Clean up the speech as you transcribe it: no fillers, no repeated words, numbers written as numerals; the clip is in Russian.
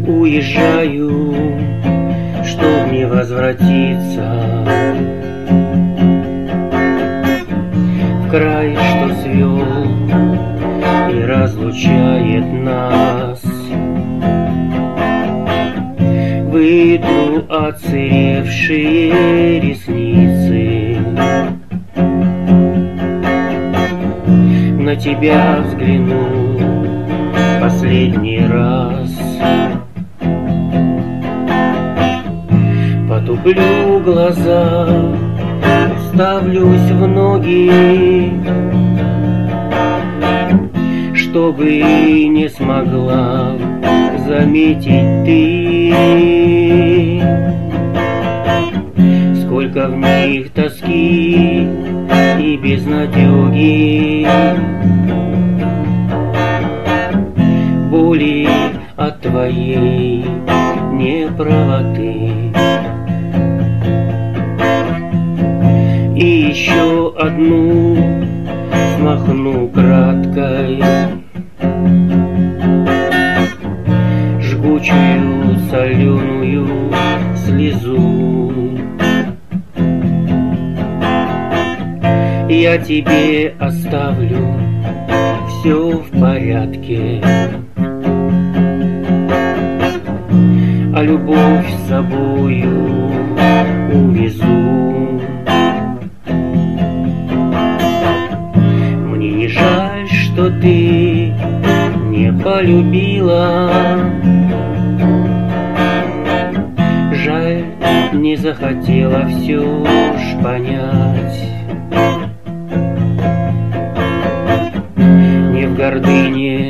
Уезжаю, чтоб не возвратиться в край, что свел и разлучает нас. Вытру отсыревшие ресницы, на тебя взгляну последний раз. Потуплю глаза, уставлюсь в ноги, чтобы не смогла заметить ты, сколько в них тоски и безнадёги, боли от твоей неправоты. И еще одну смахну краткой жгучую соленую слезу. Я тебе оставлю, все в порядке, а любовь с собою увезу. Мне не жаль, что ты не полюбила, жаль, не захотела все ж понять. Не в гордыне